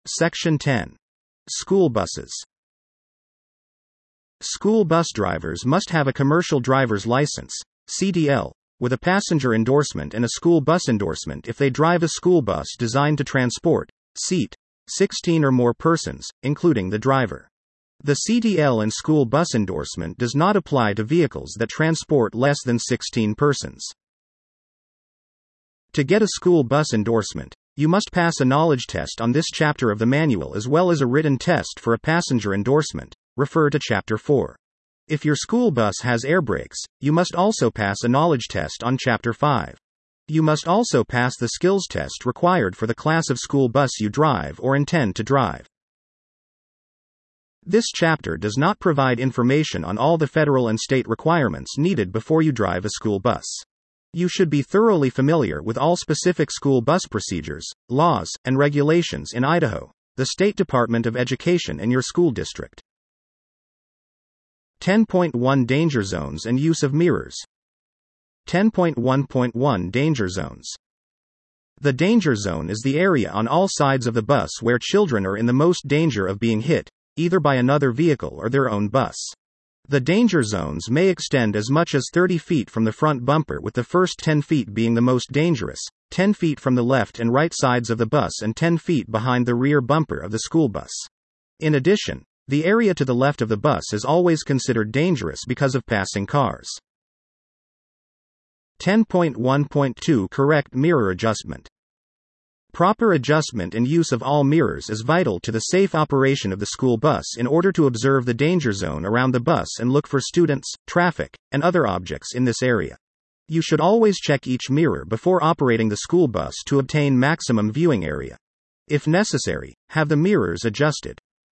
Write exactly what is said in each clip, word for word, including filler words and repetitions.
Section ten. School buses. School bus drivers must have a commercial driver's license, C D L, with a passenger endorsement and a school bus endorsement if they drive a school bus designed to transport, seat, sixteen or more persons, including the driver. The C D L and school bus endorsement does not apply to vehicles that transport less than sixteen persons. To get a school bus endorsement, you must pass a knowledge test on this chapter of the manual as well as a written test for a passenger endorsement. Refer to Chapter four. If your school bus has air brakes, you must also pass a knowledge test on Chapter five. You must also pass the skills test required for the class of school bus you drive or intend to drive. This chapter does not provide information on all the federal and state requirements needed before you drive a school bus. You should be thoroughly familiar with all specific school bus procedures, laws, and regulations in Idaho, the State Department of Education, and your school district. ten point one Danger Zones and Use of Mirrors. ten point one point one Danger Zones. The danger zone is the area on all sides of the bus where children are in the most danger of being hit, either by another vehicle or their own bus. The danger zones may extend as much as thirty feet from the front bumper, with the first ten feet being the most dangerous, ten feet from the left and right sides of the bus and ten feet behind the rear bumper of the school bus. In addition, the area to the left of the bus is always considered dangerous because of passing cars. ten point one point two Correct mirror adjustment. Proper adjustment and use of all mirrors is vital to the safe operation of the school bus in order to observe the danger zone around the bus and look for students, traffic, and other objects in this area. You should always check each mirror before operating the school bus to obtain maximum viewing area. If necessary, have the mirrors adjusted.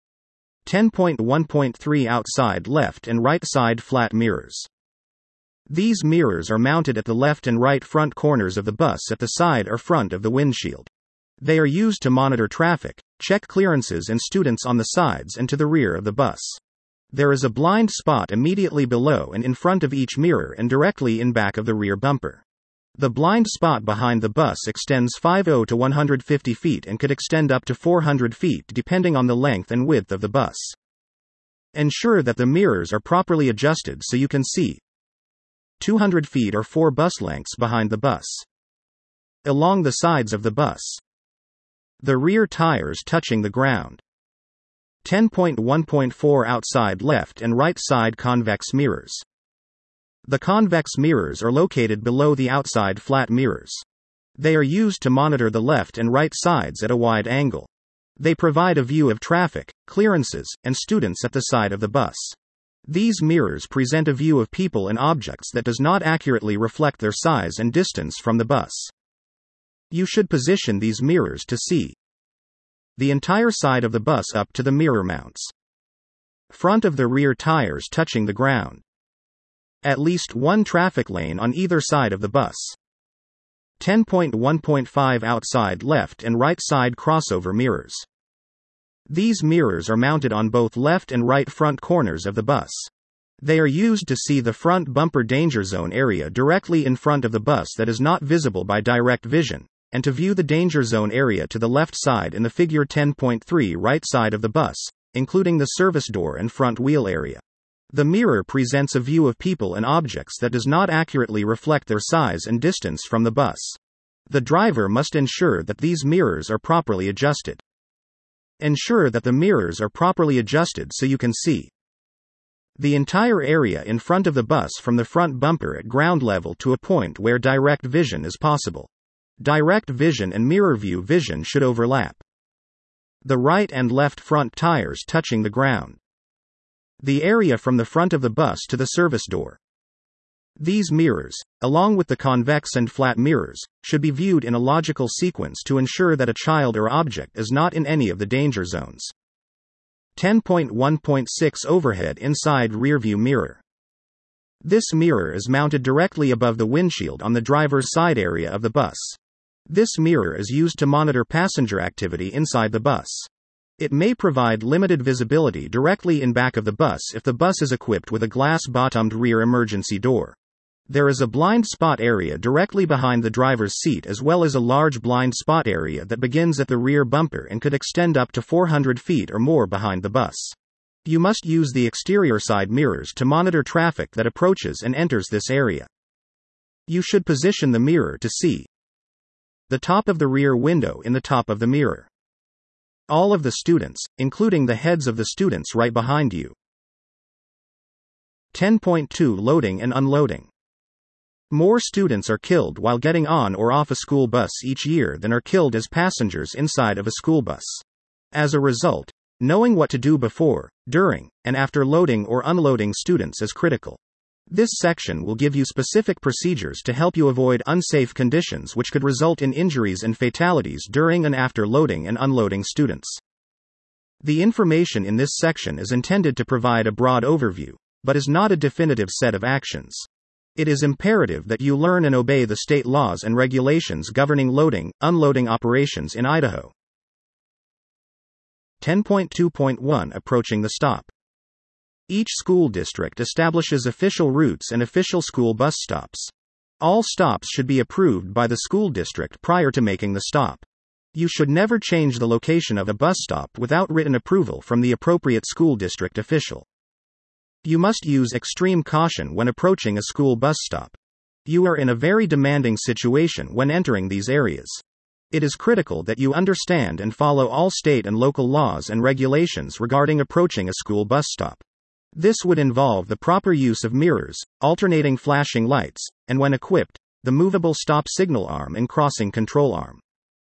ten point one point three Outside left and right side flat mirrors. These mirrors are mounted at the left and right front corners of the bus at the side or front of the windshield. They are used to monitor traffic, check clearances and students on the sides and to the rear of the bus. There is a blind spot immediately below and in front of each mirror and directly in back of the rear bumper. The blind spot behind the bus extends fifty to one hundred fifty feet and could extend up to four hundred feet depending on the length and width of the bus. Ensure that the mirrors are properly adjusted so you can see two hundred feet or four bus lengths behind the bus. Along the sides of the bus. The rear tires touching the ground. ten point one point four Outside left and right side convex mirrors. The convex mirrors are located below the outside flat mirrors. They are used to monitor the left and right sides at a wide angle. They provide a view of traffic, clearances, and students at the side of the bus. These mirrors present a view of people and objects that does not accurately reflect their size and distance from the bus. You should position these mirrors to see the entire side of the bus up to the mirror mounts. Front of the rear tires touching the ground. At least one traffic lane on either side of the bus. ten point one point five Outside left and right side crossover mirrors. These mirrors are mounted on both left and right front corners of the bus. They are used to see the front bumper danger zone area directly in front of the bus that is not visible by direct vision, and to view the danger zone area to the left side in the figure ten point three right side of the bus, including the service door and front wheel area. The mirror presents a view of people and objects that does not accurately reflect their size and distance from the bus. The driver must ensure that these mirrors are properly adjusted. Ensure that the mirrors are properly adjusted so you can see the entire area in front of the bus from the front bumper at ground level to a point where direct vision is possible. Direct vision and mirror view vision should overlap. The right and left front tires touching the ground. The area from the front of the bus to the service door. These mirrors, along with the convex and flat mirrors, should be viewed in a logical sequence to ensure that a child or object is not in any of the danger zones. ten point one point six Overhead inside rearview mirror. This mirror is mounted directly above the windshield on the driver's side area of the bus. This mirror is used to monitor passenger activity inside the bus. It may provide limited visibility directly in back of the bus if the bus is equipped with a glass-bottomed rear emergency door. There is a blind spot area directly behind the driver's seat, as well as a large blind spot area that begins at the rear bumper and could extend up to four hundred feet or more behind the bus. You must use the exterior side mirrors to monitor traffic that approaches and enters this area. You should position the mirror to see the top of the rear window in the top of the mirror. All of the students, including the heads of the students right behind you. ten point two Loading and unloading. More students are killed while getting on or off a school bus each year than are killed as passengers inside of a school bus. As a result, knowing what to do before, during, and after loading or unloading students is critical. This section will give you specific procedures to help you avoid unsafe conditions which could result in injuries and fatalities during and after loading and unloading students. The information in this section is intended to provide a broad overview, but is not a definitive set of actions. It is imperative that you learn and obey the state laws and regulations governing loading, unloading operations in Idaho. ten point two point one Approaching the stop. Each school district establishes official routes and official school bus stops. All stops should be approved by the school district prior to making the stop. You should never change the location of a bus stop without written approval from the appropriate school district official. You must use extreme caution when approaching a school bus stop. You are in a very demanding situation when entering these areas. It is critical that you understand and follow all state and local laws and regulations regarding approaching a school bus stop. This would involve the proper use of mirrors, alternating flashing lights, and when equipped, the movable stop signal arm and crossing control arm.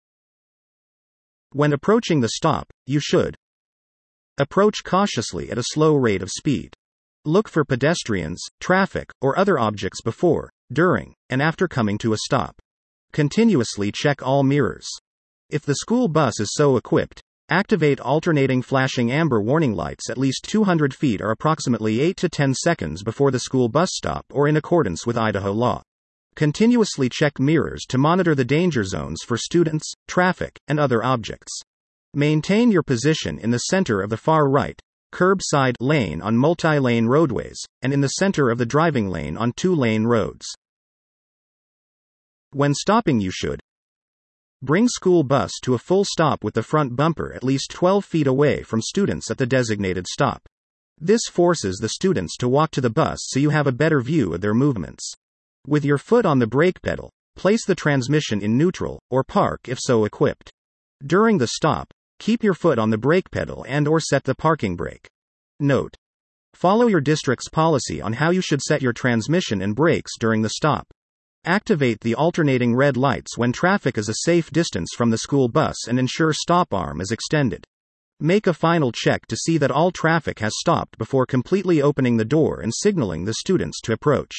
When approaching the stop, you should approach cautiously at a slow rate of speed. Look for pedestrians, traffic, or other objects before, during, and after coming to a stop. Continuously check all mirrors. If the school bus is so equipped, activate alternating flashing amber warning lights at least two hundred feet or approximately eight to ten seconds before the school bus stop or in accordance with Idaho law. Continuously check mirrors to monitor the danger zones for students, traffic, and other objects. Maintain your position in the center of the far right, curbside lane on multi-lane roadways, and in the center of the driving lane on two-lane roads. When stopping, you should bring school bus to a full stop with the front bumper at least twelve feet away from students at the designated stop. This forces the students to walk to the bus so you have a better view of their movements. With your foot on the brake pedal, place the transmission in neutral, or park if so equipped. During the stop, keep your foot on the brake pedal and or set the parking brake. Note: follow your district's policy on how you should set your transmission and brakes during the stop. Activate the alternating red lights when traffic is a safe distance from the school bus and ensure stop arm is extended. Make a final check to see that all traffic has stopped before completely opening the door and signaling the students to approach.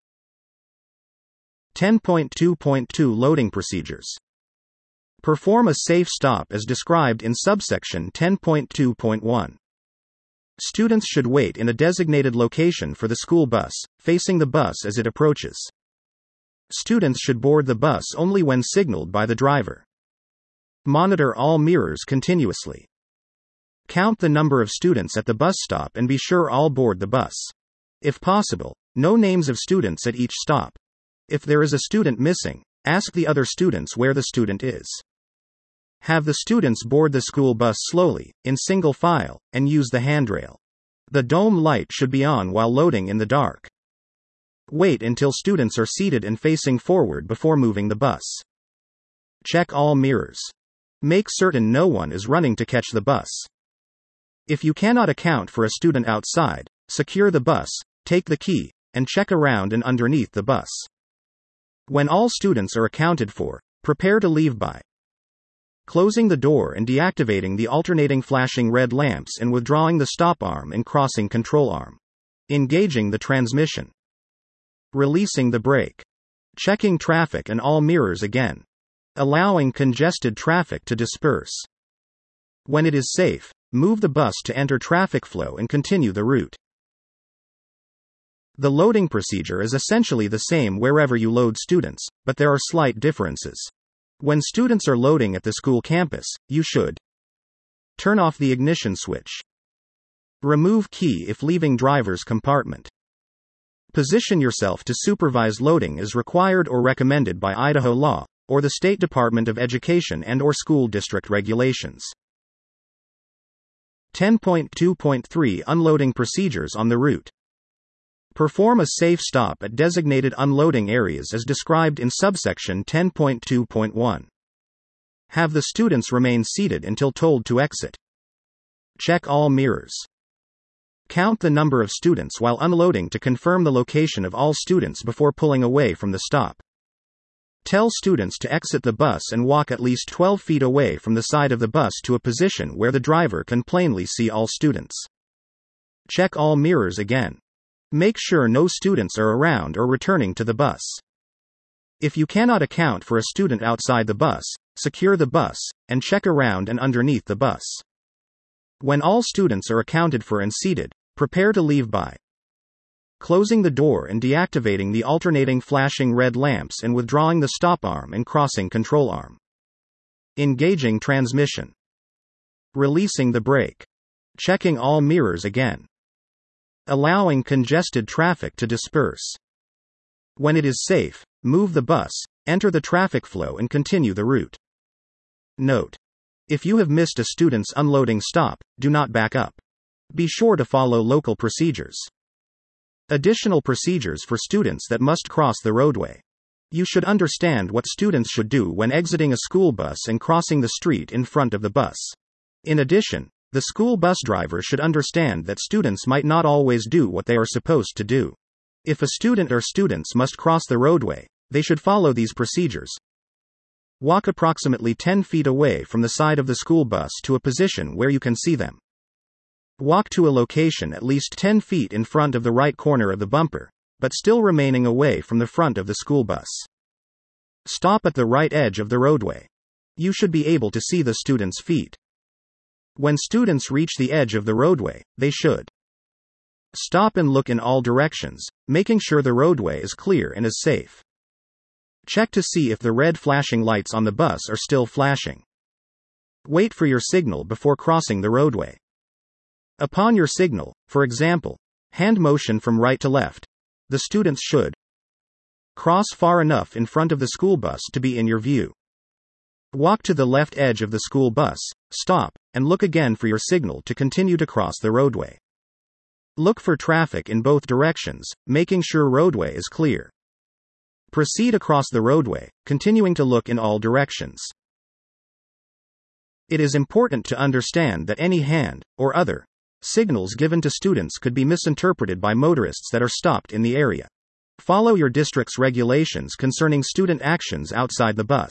ten point two point two Loading procedures. Perform a safe stop as described in subsection ten point two point one. Students should wait in a designated location for the school bus, facing the bus as it approaches. Students should board the bus only when signaled by the driver. Monitor all mirrors continuously. Count the number of students at the bus stop and be sure all board the bus. If possible, know names of students at each stop. If there is a student missing, ask the other students where the student is. Have the students board the school bus slowly, in single file, and use the handrail. The dome light should be on while loading in the dark. Wait until students are seated and facing forward before moving the bus. Check all mirrors. Make certain no one is running to catch the bus. If you cannot account for a student outside, secure the bus, take the key, and check around and underneath the bus. When all students are accounted for, prepare to leave by closing the door and deactivating the alternating flashing red lamps and withdrawing the stop arm and crossing control arm. Engaging the transmission. Releasing the brake. Checking traffic and all mirrors again. Allowing congested traffic to disperse. When it is safe, move the bus to enter traffic flow and continue the route. The loading procedure is essentially the same wherever you load students, but there are slight differences. When students are loading at the school campus, you should turn off the ignition switch. Remove key if leaving driver's compartment. Position yourself to supervise loading as required or recommended by Idaho law, or the State Department of Education and/or school district regulations. ten point two point three Unloading procedures on the route. Perform a safe stop at designated unloading areas as described in subsection ten point two point one. Have the students remain seated until told to exit. Check all mirrors. Count the number of students while unloading to confirm the location of all students before pulling away from the stop. Tell students to exit the bus and walk at least twelve feet away from the side of the bus to a position where the driver can plainly see all students. Check all mirrors again. Make sure no students are around or returning to the bus. If you cannot account for a student outside the bus, secure the bus, and check around and underneath the bus. When all students are accounted for and seated, prepare to leave by closing the door and deactivating the alternating flashing red lamps and withdrawing the stop arm and crossing control arm. Engaging transmission. Releasing the brake. Checking all mirrors again. Allowing congested traffic to disperse. When it is safe, move the bus, enter the traffic flow and continue the route. Note: if you have missed a student's unloading stop, do not back up. Be sure to follow local procedures. Additional procedures for students that must cross the roadway. You should understand what students should do when exiting a school bus and crossing the street in front of the bus. In addition, the school bus driver should understand that students might not always do what they are supposed to do. If a student or students must cross the roadway, they should follow these procedures. Walk approximately ten feet away from the side of the school bus to a position where you can see them. Walk to a location at least ten feet in front of the right corner of the bumper, but still remaining away from the front of the school bus. Stop at the right edge of the roadway. You should be able to see the students' feet. When students reach the edge of the roadway, they should stop and look in all directions, making sure the roadway is clear and is safe. Check to see if the red flashing lights on the bus are still flashing. Wait for your signal before crossing the roadway. Upon your signal, for example, hand motion from right to left, the students should cross far enough in front of the school bus to be in your view. Walk to the left edge of the school bus, stop, and look again for your signal to continue to cross the roadway. Look for traffic in both directions, making sure roadway is clear. Proceed across the roadway, continuing to look in all directions. It is important to understand that any hand, or other, signals given to students could be misinterpreted by motorists that are stopped in the area. Follow your district's regulations concerning student actions outside the bus.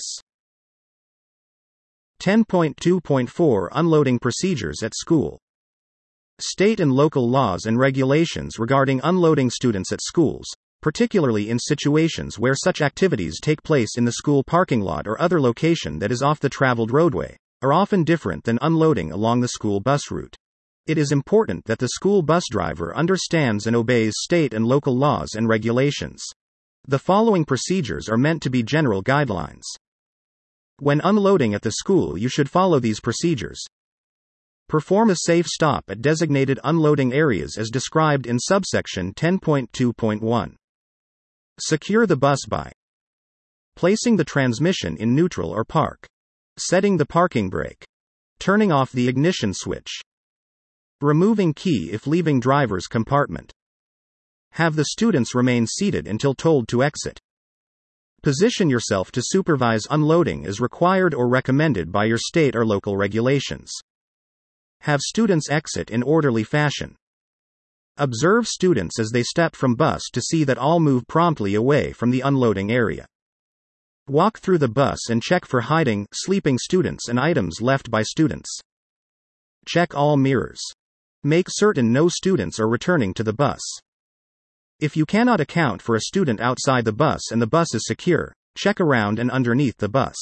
ten point two point four Unloading procedures at school. State and local laws and regulations regarding unloading students at schools, particularly in situations where such activities take place in the school parking lot or other location that is off the traveled roadway, are often different than unloading along the school bus route. It is important that the school bus driver understands and obeys state and local laws and regulations. The following procedures are meant to be general guidelines. When unloading at the school, you should follow these procedures. Perform a safe stop at designated unloading areas as described in subsection ten point two point one. Secure the bus by placing the transmission in neutral or park, setting the parking brake, turning off the ignition switch, removing key if leaving driver's compartment. Have the students remain seated until told to exit. Position yourself to supervise unloading as required or recommended by your state or local regulations. Have students exit in orderly fashion. Observe students as they step from bus to see that all move promptly away from the unloading area. Walk through the bus and check for hiding, sleeping students and items left by students. Check all mirrors. Make certain no students are returning to the bus. If you cannot account for a student outside the bus and the bus is secure, check around and underneath the bus.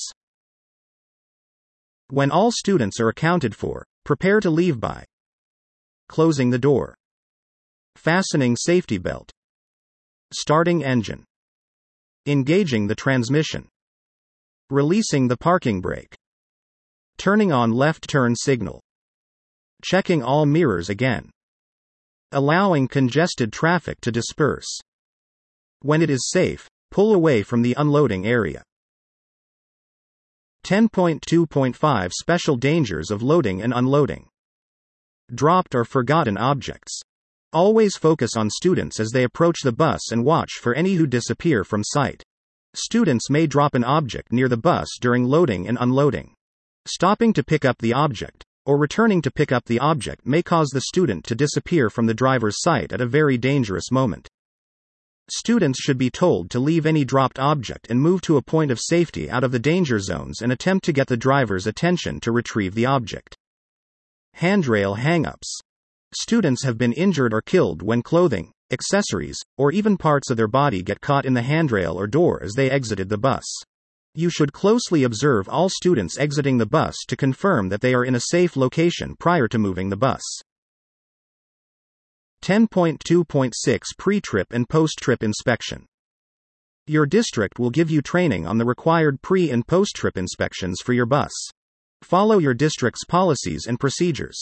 When all students are accounted for, prepare to leave by closing the door, fastening safety belt, starting engine, engaging the transmission, releasing the parking brake, turning on left turn signal, checking all mirrors again, allowing congested traffic to disperse. When it is safe, pull away from the unloading area. ten point two point five Special dangers of loading and unloading. Dropped or forgotten objects. Always focus on students as they approach the bus and watch for any who disappear from sight. Students may drop an object near the bus during loading and unloading. Stopping to pick up the object, or returning to pick up the object may cause the student to disappear from the driver's sight at a very dangerous moment. Students should be told to leave any dropped object and move to a point of safety out of the danger zones and attempt to get the driver's attention to retrieve the object. Handrail hang-ups. Students have been injured or killed when clothing, accessories, or even parts of their body get caught in the handrail or door as they exited the bus. You should closely observe all students exiting the bus to confirm that they are in a safe location prior to moving the bus. ten point two point six Pre-trip and post-trip inspection. Your district will give you training on the required pre- and post-trip inspections for your bus. Follow your district's policies and procedures.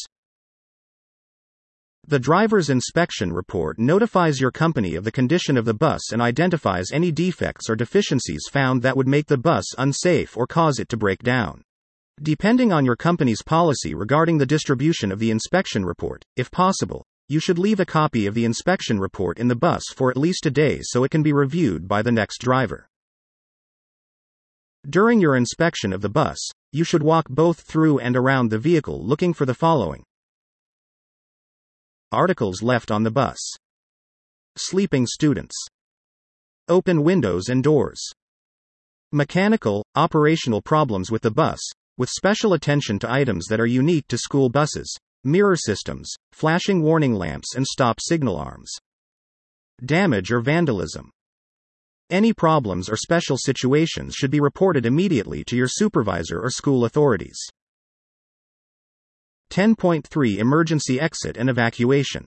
The driver's inspection report notifies your company of the condition of the bus and identifies any defects or deficiencies found that would make the bus unsafe or cause it to break down. Depending on your company's policy regarding the distribution of the inspection report, if possible, you should leave a copy of the inspection report in the bus for at least a day so it can be reviewed by the next driver. During your inspection of the bus, you should walk both through and around the vehicle looking for the following: articles left on the bus, sleeping students, open windows and doors, mechanical, operational problems with the bus, with special attention to items that are unique to school buses, mirror systems, flashing warning lamps and stop signal arms, damage or vandalism. Any problems or special situations should be reported immediately to your supervisor or school authorities. ten point three Emergency exit and evacuation.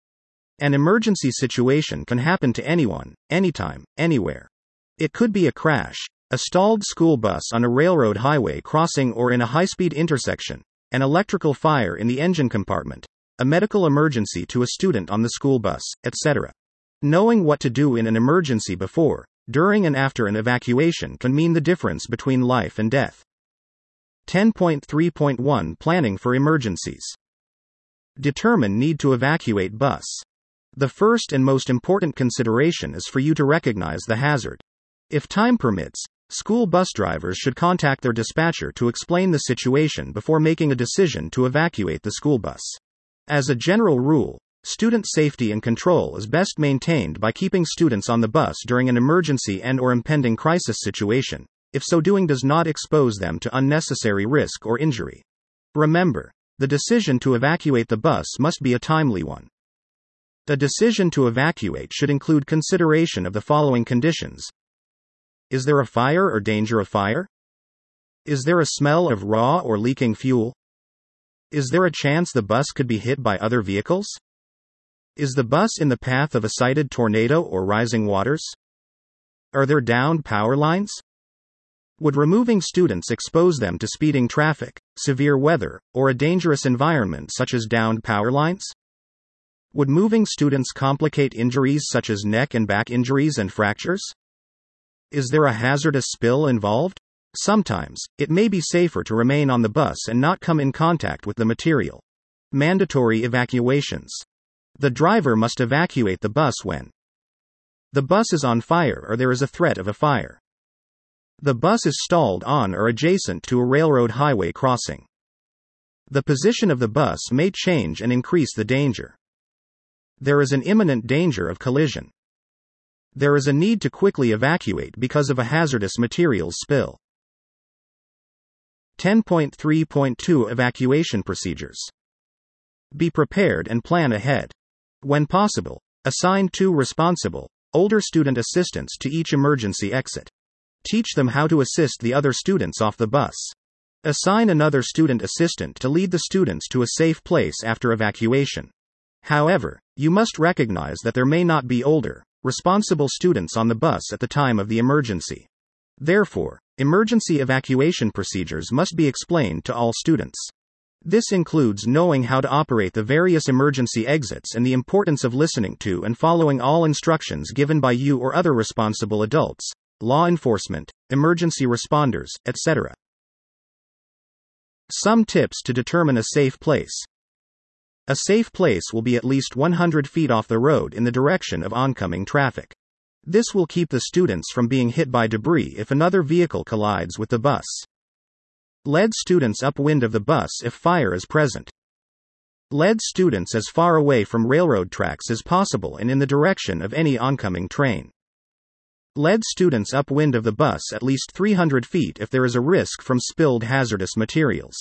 An emergency situation can happen to anyone, anytime, anywhere. It could be a crash, a stalled school bus on a railroad highway crossing or in a high-speed intersection, an electrical fire in the engine compartment, a medical emergency to a student on the school bus, et cetera. Knowing what to do in an emergency before, during and after an evacuation can mean the difference between life and death. ten point three point one Planning for emergencies. Determine need to evacuate bus. The first and most important consideration is for you to recognize the hazard. If time permits, school bus drivers should contact their dispatcher to explain the situation before making a decision to evacuate the school bus. As a general rule, student safety and control is best maintained by keeping students on the bus during an emergency and or impending crisis situation, if so doing does not expose them to unnecessary risk or injury. Remember, the decision to evacuate the bus must be a timely one. The decision to evacuate should include consideration of the following conditions. Is there a fire or danger of fire? Is there a smell of raw or leaking fuel? Is there a chance the bus could be hit by other vehicles? Is the bus in the path of a cited tornado or rising waters? Are there downed power lines? Would removing students expose them to speeding traffic, severe weather, or a dangerous environment such as downed power lines? Would moving students complicate injuries such as neck and back injuries and fractures? Is there a hazardous spill involved? Sometimes, it may be safer to remain on the bus and not come in contact with the material. Mandatory evacuations. The driver must evacuate the bus when the bus is on fire or there is a threat of a fire. The bus is stalled on or adjacent to a railroad highway crossing. The position of the bus may change and increase the danger. There is an imminent danger of collision. There is a need to quickly evacuate because of a hazardous materials spill. ten point three point two Evacuation procedures. Be prepared and plan ahead. When possible, assign two responsible, older student assistants to each emergency exit. Teach them how to assist the other students off the bus. Assign another student assistant to lead the students to a safe place after evacuation. However, you must recognize that there may not be older, responsible students on the bus at the time of the emergency. Therefore, emergency evacuation procedures must be explained to all students. This includes knowing how to operate the various emergency exits and the importance of listening to and following all instructions given by you or other responsible adults, law enforcement, emergency responders, et cetera. Some tips to determine a safe place. A safe place will be at least one hundred feet off the road in the direction of oncoming traffic. This will keep the students from being hit by debris if another vehicle collides with the bus. Lead students upwind of the bus if fire is present. Lead students as far away from railroad tracks as possible and in the direction of any oncoming train. Lead students upwind of the bus at least three hundred feet if there is a risk from spilled hazardous materials.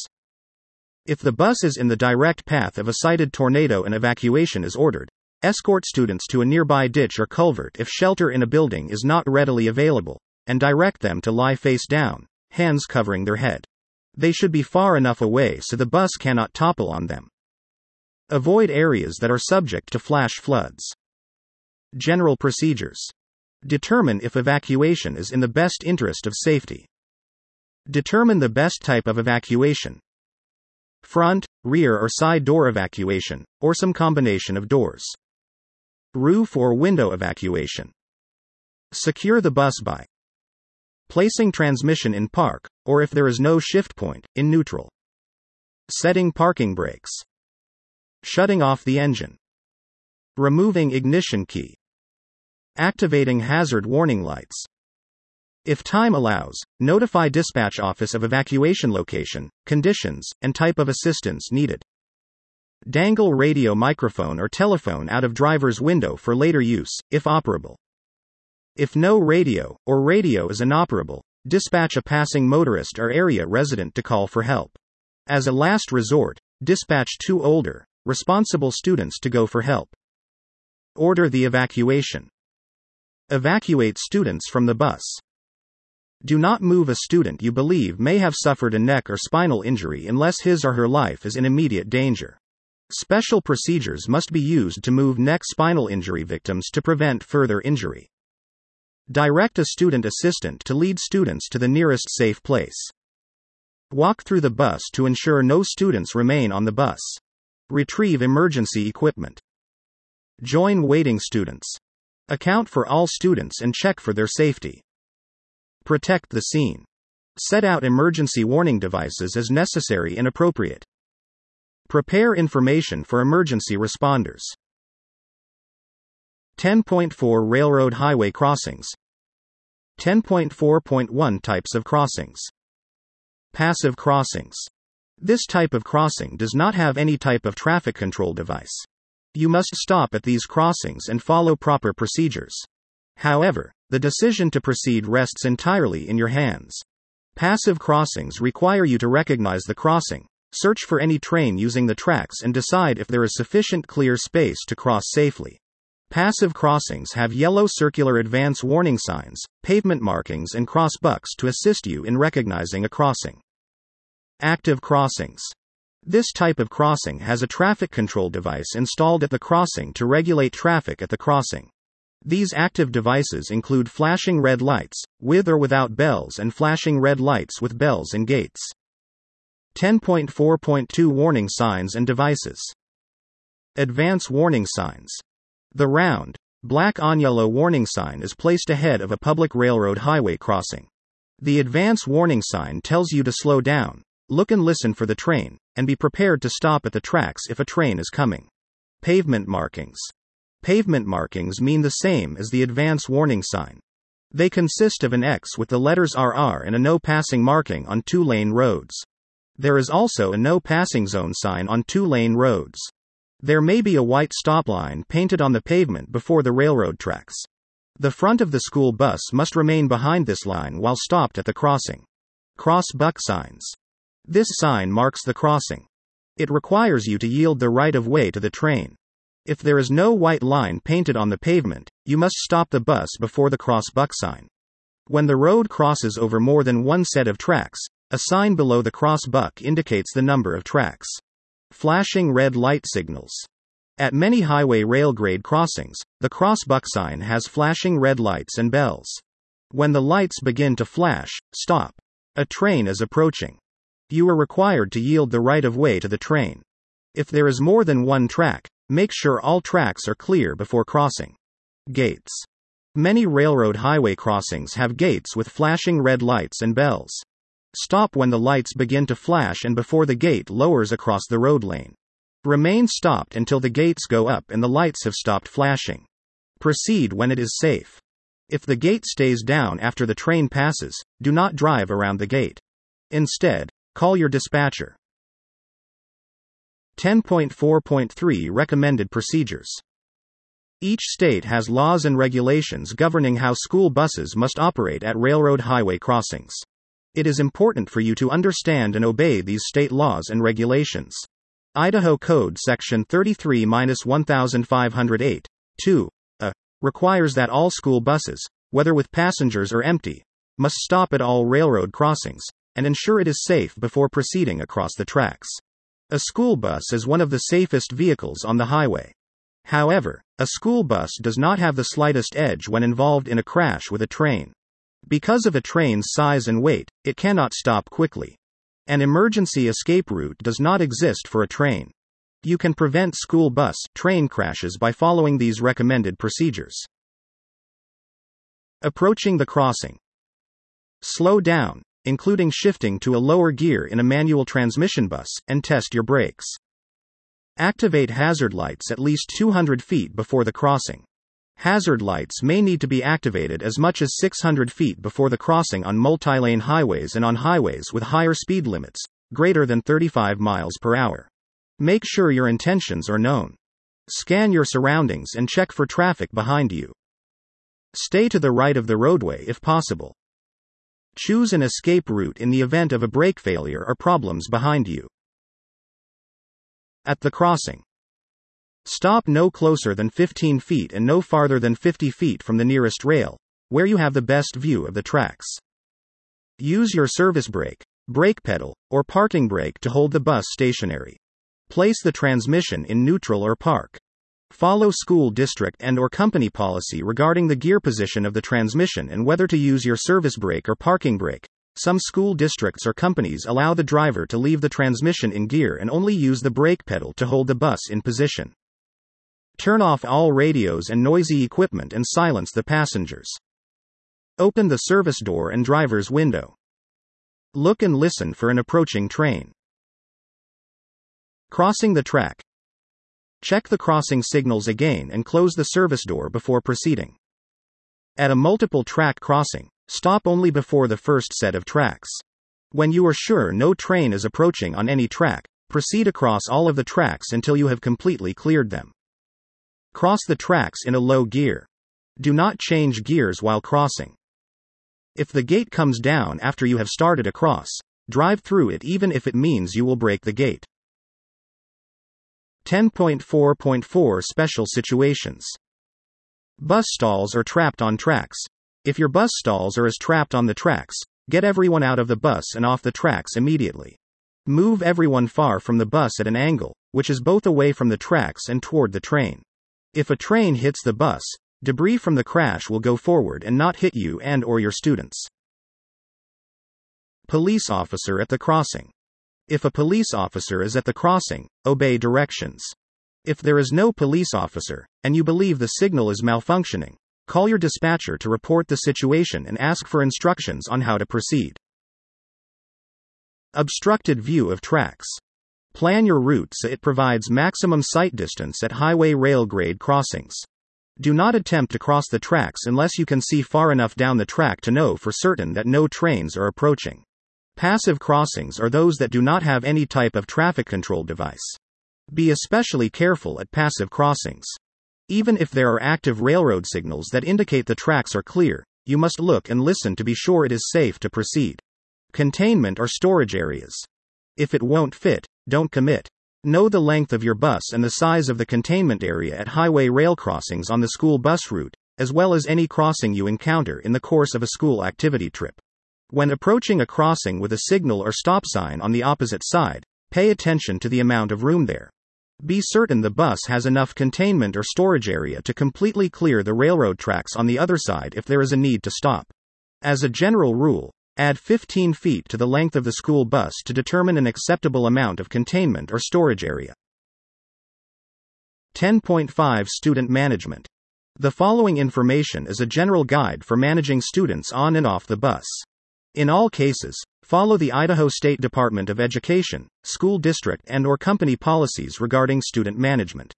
If the bus is in the direct path of a cited tornado and evacuation is ordered, escort students to a nearby ditch or culvert if shelter in a building is not readily available, and direct them to lie face down, hands covering their head. They should be far enough away so the bus cannot topple on them. Avoid areas that are subject to flash floods. General procedures. Determine if evacuation is in the best interest of safety. Determine the best type of evacuation. Front, rear or side door evacuation, or some combination of doors. Roof or window evacuation. Secure the bus by placing transmission in park, or if there is no shift point, in neutral. Setting parking brakes. Shutting off the engine. Removing ignition key. Activating hazard warning lights. If time allows, notify dispatch office of evacuation location, conditions, and type of assistance needed. Dangle radio microphone or telephone out of driver's window for later use, if operable. If no radio, or radio is inoperable, dispatch a passing motorist or area resident to call for help. As a last resort, dispatch two older, responsible students to go for help. Order the evacuation. Evacuate students from the bus. Do not move a student you believe may have suffered a neck or spinal injury unless his or her life is in immediate danger. Special procedures must be used to move neck spinal injury victims to prevent further injury. Direct a student assistant to lead students to the nearest safe place. Walk through the bus to ensure no students remain on the bus. Retrieve emergency equipment. Join waiting students. Account for all students and check for their safety. Protect the scene. Set out emergency warning devices as necessary and appropriate. Prepare information for emergency responders. ten point four Railroad highway crossings. ten point four point one Types of crossings. Passive crossings. This type of crossing does not have any type of traffic control device. You must stop at these crossings and follow proper procedures. However, the decision to proceed rests entirely in your hands. Passive crossings require you to recognize the crossing, search for any train using the tracks and decide if there is sufficient clear space to cross safely. Passive crossings have yellow circular advance warning signs, pavement markings and cross bucks to assist you in recognizing a crossing. Active crossings. This type of crossing has a traffic control device installed at the crossing to regulate traffic at the crossing. These active devices include flashing red lights, with or without bells, and flashing red lights with bells and gates. ten point four point two Warning signs and devices. Advance warning signs. The round, black on yellow warning sign is placed ahead of a public railroad highway crossing. The advance warning sign tells you to slow down, look and listen for the train, and be prepared to stop at the tracks if a train is coming. Pavement markings. Pavement markings mean the same as the advance warning sign. They consist of an X with the letters R R and a no passing marking on two-lane roads. There is also a no passing zone sign on two-lane roads. There may be a white stop line painted on the pavement before the railroad tracks. The front of the school bus must remain behind this line while stopped at the crossing. Cross buck signs. This sign marks the crossing. It requires you to yield the right of way to the train. If there is no white line painted on the pavement, you must stop the bus before the cross buck sign. When the road crosses over more than one set of tracks, a sign below the cross buck indicates the number of tracks. Flashing red light signals. At many highway rail grade crossings, the cross buck sign has flashing red lights and bells. When the lights begin to flash, stop. A train is approaching. You are required to yield the right of way to the train. If there is more than one track, make sure all tracks are clear before crossing. Gates. Many railroad highway crossings have gates with flashing red lights and bells. Stop when the lights begin to flash and before the gate lowers across the road lane. Remain stopped until the gates go up and the lights have stopped flashing. Proceed when it is safe. If the gate stays down after the train passes, do not drive around the gate. Instead, call your dispatcher. ten point four point three Recommended Procedures. Each state has laws and regulations governing how school buses must operate at railroad highway crossings. It is important for you to understand and obey these state laws and regulations. Idaho Code Section thirty-three dash fifteen oh eight, two A, requires that all school buses, whether with passengers or empty, must stop at all railroad crossings, and ensure it is safe before proceeding across the tracks. A school bus is one of the safest vehicles on the highway. However, a school bus does not have the slightest edge when involved in a crash with a train. Because of a train's size and weight, it cannot stop quickly. An emergency escape route does not exist for a train. You can prevent school bus train crashes by following these recommended procedures. Approaching the crossing. Slow down, including shifting to a lower gear in a manual transmission bus, and test your brakes. Activate hazard lights at least two hundred feet before the crossing. Hazard lights may need to be activated as much as six hundred feet before the crossing on multi-lane highways and on highways with higher speed limits, greater than thirty-five miles per hour. Make sure your intentions are known. Scan your surroundings and check for traffic behind you. Stay to the right of the roadway if possible. Choose an escape route in the event of a brake failure or problems behind you. At the crossing. Stop no closer than fifteen feet and no farther than fifty feet from the nearest rail, where you have the best view of the tracks. Use your service brake, brake pedal, or parking brake to hold the bus stationary. Place the transmission in neutral or park. Follow school district and or company policy regarding the gear position of the transmission and whether to use your service brake or parking brake. Some school districts or companies allow the driver to leave the transmission in gear and only use the brake pedal to hold the bus in position. Turn off all radios and noisy equipment and silence the passengers. Open the service door and driver's window. Look and listen for an approaching train. Crossing the track. Check the crossing signals again and close the service door before proceeding. At a multiple track crossing, stop only before the first set of tracks. When you are sure no train is approaching on any track, proceed across all of the tracks until you have completely cleared them. Cross the tracks in a low gear. Do not change gears while crossing. If the gate comes down after you have started across, drive through it even if it means you will break the gate. ten point four point four Special Situations. Bus stalls are trapped on tracks. If your bus stalls are as trapped on the tracks, get everyone out of the bus and off the tracks immediately. Move everyone far from the bus at an angle, which is both away from the tracks and toward the train. If a train hits the bus, debris from the crash will go forward and not hit you and or your students. Police officer at the crossing. If a police officer is at the crossing, obey directions. If there is no police officer, and you believe the signal is malfunctioning, call your dispatcher to report the situation and ask for instructions on how to proceed. Obstructed view of tracks. Plan your route so it provides maximum sight distance at highway rail grade crossings. Do not attempt to cross the tracks unless you can see far enough down the track to know for certain that no trains are approaching. Passive crossings are those that do not have any type of traffic control device. Be especially careful at passive crossings. Even if there are active railroad signals that indicate the tracks are clear, you must look and listen to be sure it is safe to proceed. Containment or storage areas. If it won't fit, don't commit. Know the length of your bus and the size of the containment area at highway rail crossings on the school bus route, as well as any crossing you encounter in the course of a school activity trip. When approaching a crossing with a signal or stop sign on the opposite side, pay attention to the amount of room there. Be certain the bus has enough containment or storage area to completely clear the railroad tracks on the other side if there is a need to stop. As a general rule, Add fifteen feet to the length of the school bus to determine an acceptable amount of containment or storage area. ten point five Student Management. The following information is a general guide for managing students on and off the bus. In all cases, follow the Idaho State Department of Education, school district and/or company policies regarding student management.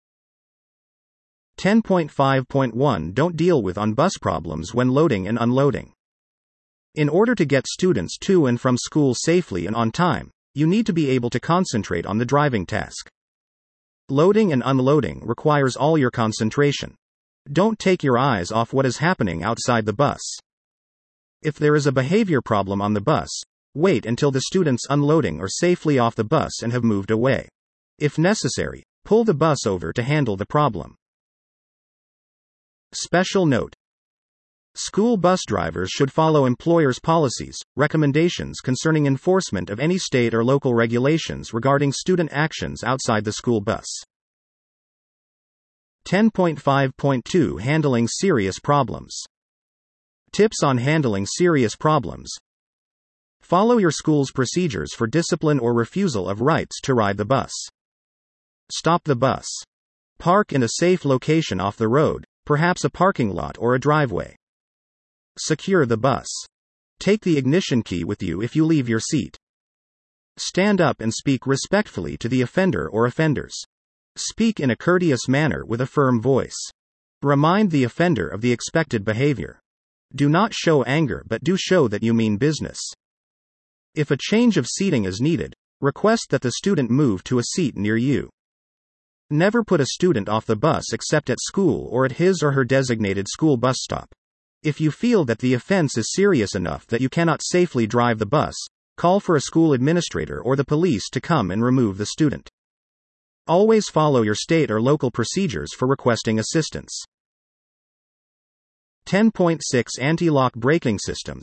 ten point five point one Don't deal with on-bus problems when loading and unloading. In order to get students to and from school safely and on time, you need to be able to concentrate on the driving task. Loading and unloading requires all your concentration. Don't take your eyes off what is happening outside the bus. If there is a behavior problem on the bus, wait until the students unloading are safely off the bus and have moved away. If necessary, pull the bus over to handle the problem. Special note: school bus drivers should follow employers' policies, recommendations concerning enforcement of any state or local regulations regarding student actions outside the school bus. ten point five point two Handling Serious Problems. Tips on handling serious problems. Follow your school's procedures for discipline or refusal of rights to ride the bus. Stop the bus. Park in a safe location off the road, perhaps a parking lot or a driveway. Secure the bus. Take the ignition key with you if you leave your seat. Stand up and speak respectfully to the offender or offenders. Speak in a courteous manner with a firm voice. Remind the offender of the expected behavior. Do not show anger but do show that you mean business. If a change of seating is needed, request that the student move to a seat near you. Never put a student off the bus except at school or at his or her designated school bus stop. If you feel that the offense is serious enough that you cannot safely drive the bus, call for a school administrator or the police to come and remove the student. Always follow your state or local procedures for requesting assistance. ten point six Anti-lock braking systems.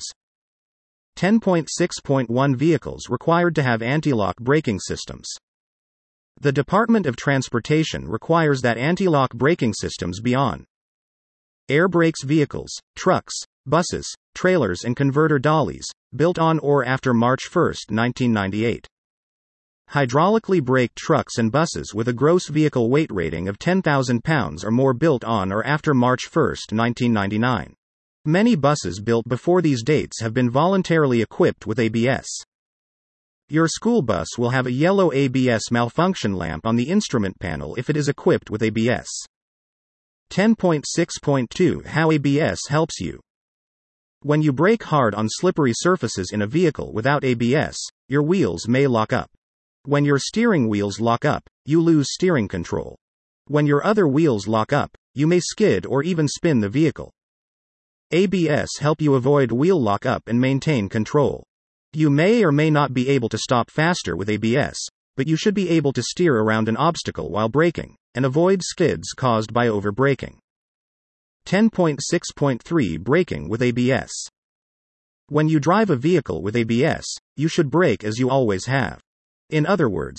ten point six point one Vehicles required to have anti-lock braking systems. The Department of Transportation requires that anti-lock braking systems be on air brakes vehicles, trucks, buses, trailers and converter dollies, built on or after March first, nineteen ninety-eight. Hydraulically braked trucks and buses with a gross vehicle weight rating of ten thousand pounds or more built on or after March first, nineteen ninety-nine. Many buses built before these dates have been voluntarily equipped with A B S. Your school bus will have a yellow A B S malfunction lamp on the instrument panel if it is equipped with A B S. ten point six point two How A B S helps you. When you brake hard on slippery surfaces in a vehicle without A B S, your wheels may lock up. When your steering wheels lock up, you lose steering control. When your other wheels lock up, you may skid or even spin the vehicle. A B S help you avoid wheel lock-up and maintain control. You may or may not be able to stop faster with A B S, but you should be able to steer around an obstacle while braking, and avoid skids caused by over-braking. ten point six point three Braking with A B S. When you drive a vehicle with A B S, you should brake as you always have. In other words,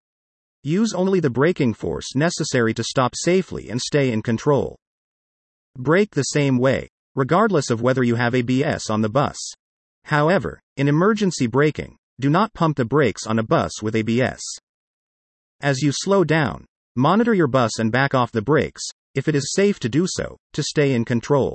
use only the braking force necessary to stop safely and stay in control. Brake the same way, regardless of whether you have A B S on the bus. However, in emergency braking, do not pump the brakes on a bus with A B S. As you slow down, monitor your bus and back off the brakes, if it is safe to do so, to stay in control.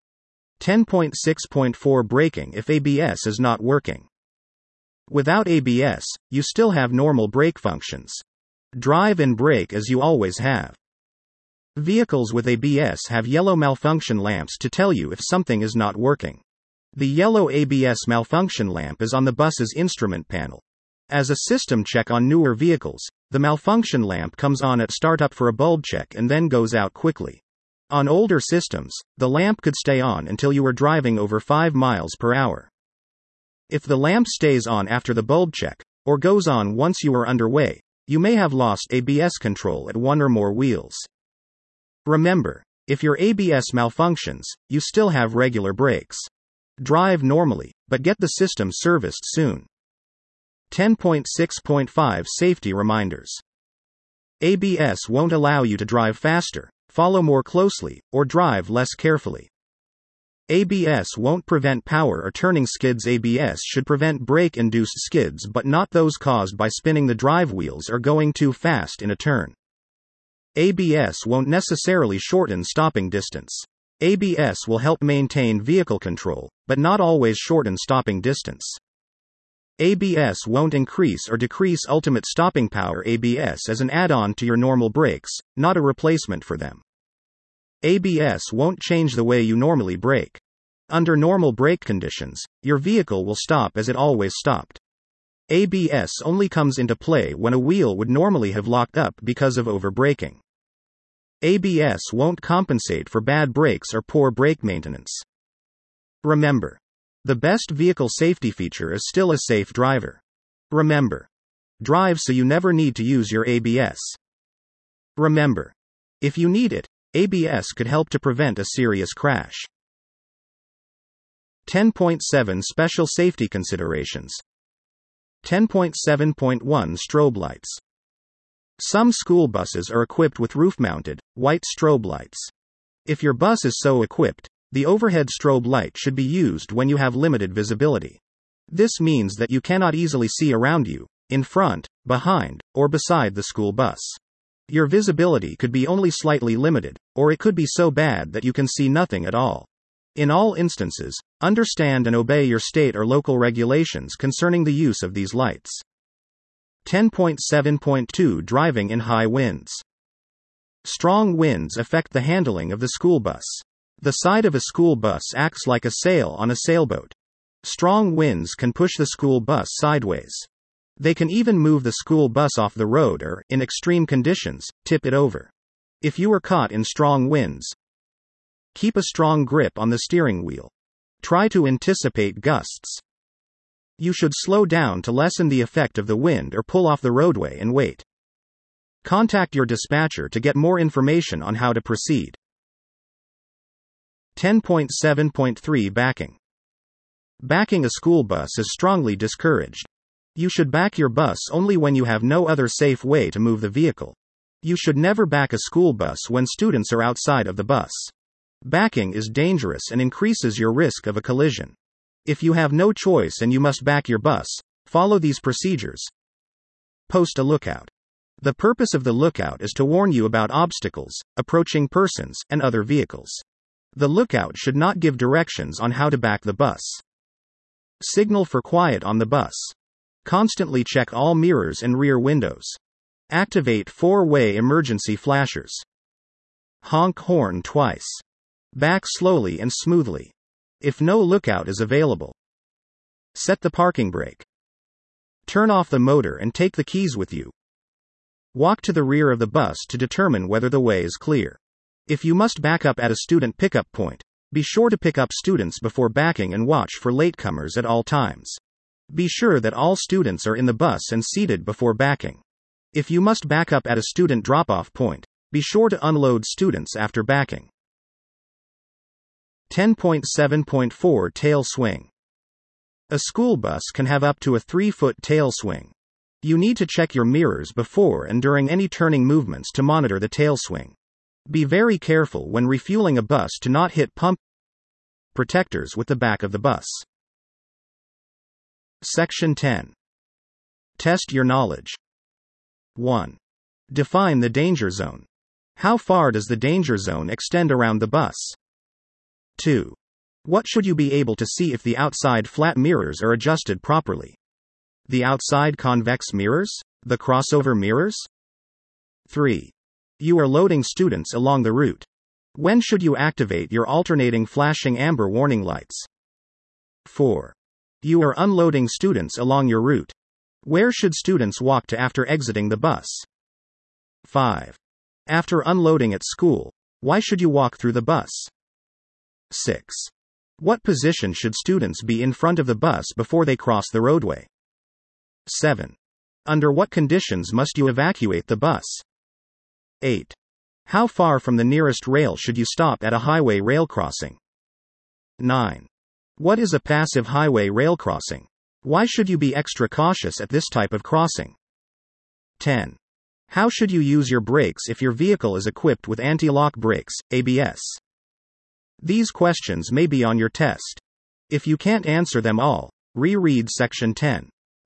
ten point six point four Braking if A B S is not working. Without A B S, you still have normal brake functions. Drive and brake as you always have. Vehicles with A B S have yellow malfunction lamps to tell you if something is not working. The yellow A B S malfunction lamp is on the bus's instrument panel. As a system check on newer vehicles, the malfunction lamp comes on at startup for a bulb check and then goes out quickly. On older systems, the lamp could stay on until you were driving over five miles per hour. If the lamp stays on after the bulb check, or goes on once you are underway, you may have lost A B S control at one or more wheels. Remember, if your A B S malfunctions, you still have regular brakes. Drive normally, but get the system serviced soon. ten point six point five Safety Reminders. A B S won't allow you to drive faster, follow more closely, or drive less carefully. A B S won't prevent power or turning skids. A B S should prevent brake-induced skids but not those caused by spinning the drive wheels or going too fast in a turn. A B S won't necessarily shorten stopping distance. A B S will help maintain vehicle control, but not always shorten stopping distance. A B S won't increase or decrease ultimate stopping power. A B S is an add-on to your normal brakes, not a replacement for them. A B S won't change the way you normally brake. Under normal brake conditions, your vehicle will stop as it always stopped. A B S only comes into play when a wheel would normally have locked up because of over-braking. A B S won't compensate for bad brakes or poor brake maintenance. Remember, the best vehicle safety feature is still a safe driver. Remember, drive so you never need to use your A B S. Remember, if you need it, A B S could help to prevent a serious crash. ten point seven Special Safety Considerations. ten point seven point one Strobe lights. Some school buses are equipped with roof-mounted, white strobe lights. If your bus is so equipped, the overhead strobe light should be used when you have limited visibility. This means that you cannot easily see around you, in front, behind, or beside the school bus. Your visibility could be only slightly limited, or it could be so bad that you can see nothing at all. In all instances, understand and obey your state or local regulations concerning the use of these lights. ten point seven point two Driving in high winds. Strong winds affect the handling of the school bus. The side of a school bus acts like a sail on a sailboat. Strong winds can push the school bus sideways. They can even move the school bus off the road or, in extreme conditions, tip it over. If you are caught in strong winds, keep a strong grip on the steering wheel. Try to anticipate gusts. You should slow down to lessen the effect of the wind or pull off the roadway and wait. Contact your dispatcher to get more information on how to proceed. ten point seven point three Backing. Backing a school bus is strongly discouraged. You should back your bus only when you have no other safe way to move the vehicle. You should never back a school bus when students are outside of the bus. Backing is dangerous and increases your risk of a collision. If you have no choice and you must back your bus, follow these procedures. Post a lookout. The purpose of the lookout is to warn you about obstacles, approaching persons, and other vehicles. The lookout should not give directions on how to back the bus. Signal for quiet on the bus. Constantly check all mirrors and rear windows. Activate four-way emergency flashers. Honk horn twice. Back slowly and smoothly. If no lookout is available, set the parking brake. Turn off the motor and take the keys with you. Walk to the rear of the bus to determine whether the way is clear. If you must back up at a student pickup point, be sure to pick up students before backing and watch for latecomers at all times. Be sure that all students are in the bus and seated before backing. If you must back up at a student drop-off point, be sure to unload students after backing. ten point seven point four Tail swing. A school bus can have up to a three-foot tail swing. You need to check your mirrors before and during any turning movements to monitor the tail swing. Be very careful when refueling a bus to not hit pump protectors with the back of the bus. Section ten. Test your knowledge. one. Define the danger zone. How far does the danger zone extend around the bus? two. What should you be able to see if the outside flat mirrors are adjusted properly? The outside convex mirrors? The crossover mirrors? three. You are loading students along the route. When should you activate your alternating flashing amber warning lights? four. You are unloading students along your route. Where should students walk to after exiting the bus? five. After unloading at school, why should you walk through the bus? six. What position should students be in front of the bus before they cross the roadway? seven. Under what conditions must you evacuate the bus? eight. How far from the nearest rail should you stop at a highway rail crossing? nine. What is a passive highway rail crossing? Why should you be extra cautious at this type of crossing? ten. How should you use your brakes if your vehicle is equipped with anti-lock brakes, A B S? These questions may be on your test. If you can't answer them all, reread Section ten.